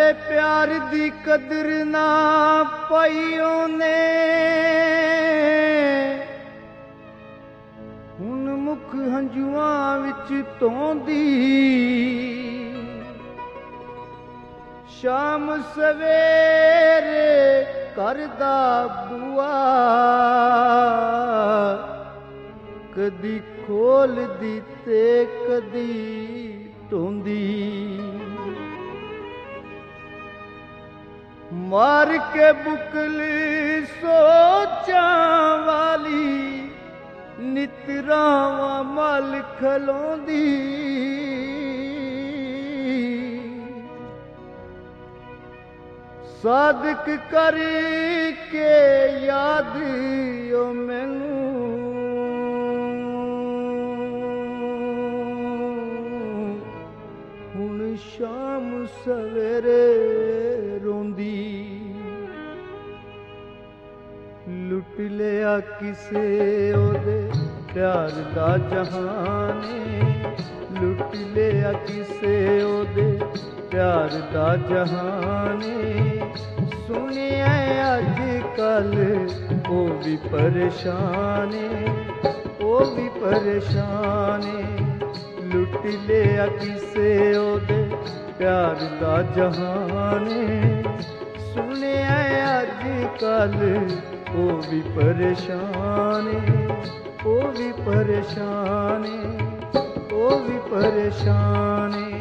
ਪਹਿਲੇ ਪਿਆਰ ਦੀ ਕਦਰ ਨਾ ਪਾਈ ਉਹਨੇ, ਹੁਣ ਮੁਖ ਹੰਝੂਆਂ ਵਿੱਚ ਧੋਂਦੀ, ਸ਼ਾਮ ਸਵੇਰੇ ਕਰਦਾ ਬੂਆ, ਕਦੀ ਖੋਲਦੀ ਤੇ ਕਦੀ ਢੋਂਦੀ। ਮਾਰ ਕੇ ਬੁਕਲ ਸੋਚਾਂ ਵਾਲੀ, ਨਿਤਰਾਵਾਂ ਮਲ ਖਲੋਂਦੀ। ਸਾਦਕ ਕਰਕੇ ਯਾਦ ਓ ਮੈਨੂੰ, ਹੁਣ ਸ਼ਾਮ ਸਵੇਰੇ ਰੋਂਦੀ। ਲੁੱਟ ਲਿਆ ਕਿਸੇ ਉਹਦੇ ਪਿਆਰ ਦਾ ਜਹਾਨੇ, ਲੁੱਟ ਲਿਆ ਕਿਸੇ ਉਹਦੇ ਪਿਆਰ ਦਾ ਜਹਾਨੇ। ਸੁਣਿਆ ਅੱਜ ਕੱਲ ਉਹ ਵੀ ਪਰੇਸ਼ਾਨ ਏ, ਉਹ ਵੀ ਪਰੇਸ਼ਾਨ ਏ। ਲੁੱਟ ਲਿਆ ਕਿਸੇ ਉਹਦੇ ਪਿਆਰ ਦਾ ਜਹਾਨੇ, ਸੁਣਿਆ ਅੱਜ ਕੱਲ ਉਹ ਵੀ ਪਰੇਸ਼ਾਨ ਏ, ਉਹ ਵੀ ਪਰੇਸ਼ਾਨ ਏ, ਉਹ ਵੀ ਪਰੇਸ਼ਾਨ ਏ।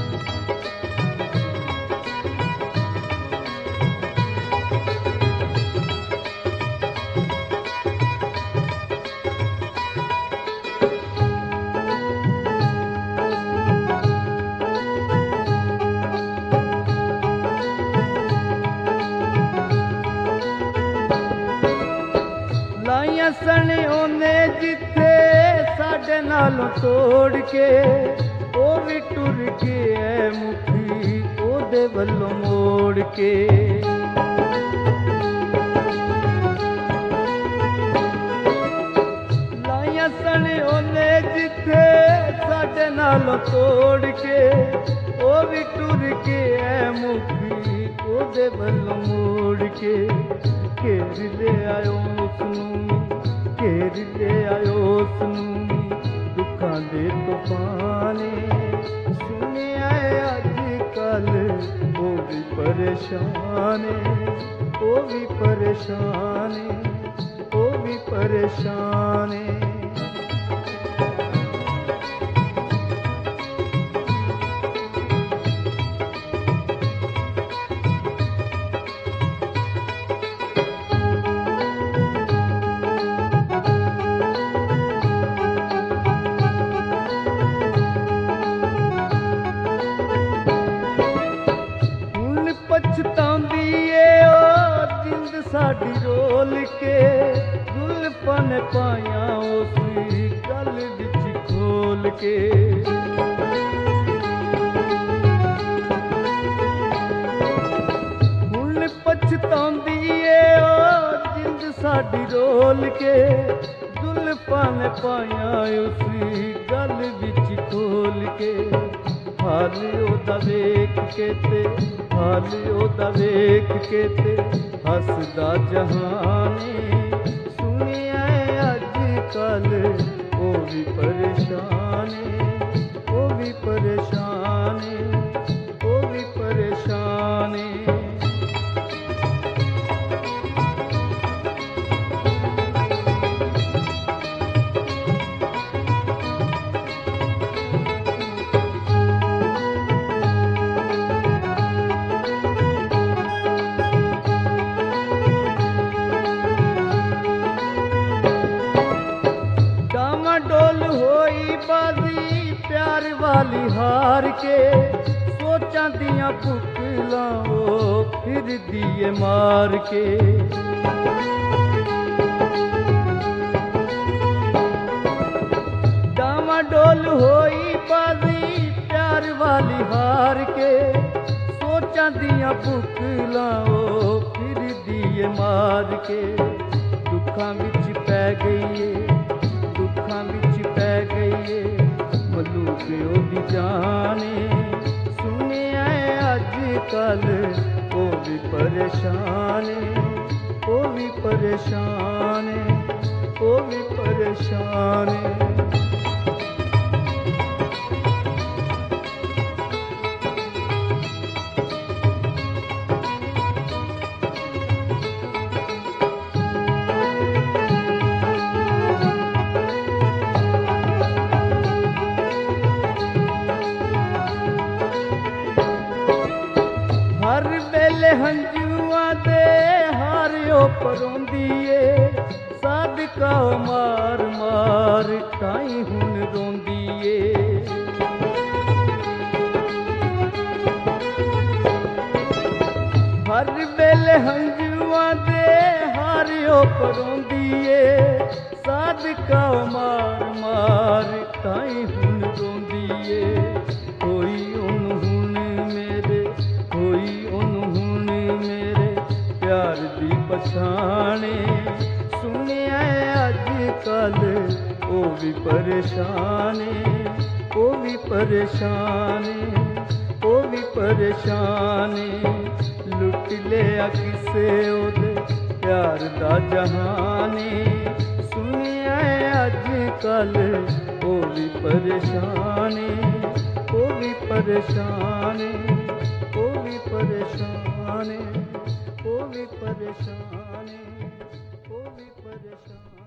ਲਾਈਆਂ ਸਨ ਉਹਨੇ ਜਿੱਥੇ ਸਾਡੇ ਨਾਲੋਂ ਤੋੜ ਕੇ, ਉਹ ਵੀ ਟੁਰ ਗਿਆ ਮੁਖੀ ਉਹਦੇ ਵੱਲੋਂ ਮੋੜ ਕੇ। ਲਾਈਆਂ ਸਨ ਉਹਨੇ ਜਿੱਥੇ ਸਾਡੇ ਨਾਲੋਂ ਤੋੜ ਕੇ, ਉਹ ਵੀ ਟੁਰ ਗਿਆ ਮੁਖੀ ਉਹਦੇ ਵੱਲੋਂ ਮੋੜ ਕੇ। ਘੇਰ ਲਿਆਇਓ ਉਸਨੂੰ, ਘੇਰ ਲਿਆਇਓ ਉਸਨੂੰ ਦੁੱਖਾਂ ਦੇ ਤੂਫਾਨੇ। ਸੁਣਿਆ ਅੱਜ ਕੱਲ ਉਹ ਵੀ ਪਰੇਸ਼ਾਨ ਏ, ਉਹ ਵੀ ਪਰੇਸ਼ਾਨ ਏ, ਉਹ ਵੀ ਪਰੇਸ਼ਾਨ ਏ। ਪਛਤਾਉਂਦੀ ਏ ਉਹ ਜਿੰਦ ਸਾਡੀ ਰੋਲ ਕੇ, ਜ਼ੁਲਫਾਂ ਨੇ ਪਾਈਆਂ ਉਸ ਗਲ ਵਿੱਚ ਖੋਲ ਕੇ। ਹੁਣ ਪਛਤਾਉਂਦੀ ਏ ਉਹ ਜਿੰਦ ਸਾਡੀ ਰੋਲ ਕੇ, ਜ਼ੁਲਫਾਂ ਨੇ ਪਾਈਆਂ ਉਸ ਗਲ ਵਿੱਚ ਖੋਲ ਕੇ। ਹਾਲ ਉਹਦਾ ਵੇਖ ਕੇ ਤੇ, ਹਾਲ ਉਹਦਾ ਵੇਖ ਕੇ ਤੇ ਹੱਸਦਾ ਜਹਾਨੇ। ਸੁਣਿਆ ਅੱਜ ਕੱਲ ਉਹ ਵੀ ਪਰੇਸ਼ਾਨ ਏ, ਉਹ ਵੀ ਪਰੇਸ਼ਾਨ ਏ, ਉਹ ਵੀ ਪਰੇਸ਼ਾਨ ਏ। ਡੋਲ ਹੋਈ ਬਾਜ਼ੀ ਪਿਆਰ ਵਾਲੀ ਹਾਰ ਕੇ, ਸੋਚਾਂ ਦੀਆਂ ਪੁਤਲਾਂ ਉਹ ਫਿਰਦੀ ਏ ਮਾਰ ਕੇ। ਡਾਵਾਡੋਲ ਹੋਈ ਬਾਜ਼ੀ ਪਿਆਰ ਵਾਲੀ ਹਾਰ ਕੇ, ਸੋਚਾਂ ਦੀਆਂ ਪੁਤਲਾਂ ਉਹ ਫਿਰਦੀ ਏ ਮਾਰ ਕੇ। ਦੁੱਖਾਂ ਵਿੱਚ ਪੈ ਗਈ ਏ, ਦੁੱਖਾਂ ਵਿੱਚ ਪੈ ਗਈ ਏ ਮਲੂਕ ਉਹਦੀ ਜਾਨ ਏ। ਸੁਣਿਆ ਅੱਜ कल वो भी परेशान वो भी परेशान वो भी परेशान हर वेले हंजुआ दे हारियो परोंदीए सादका मार मार ताई हुन रोंदीए हर वेले हंजुआ दे हारियो परोंदीए सादका मार मार ताई हुन रोंदीए कोई उन हुन मेरे कोई उन मेरे प्यार दी पछाणे सुनिया अज कल वो भी परेशान वो भी परेशान वो भी परेशान लुट लिया किसे ओदे प्यार दा जहाने सुनिया अज कल वो भी परेशान वो भी परेशान वो भी परेशान वो भी परेशान वो भी परेशान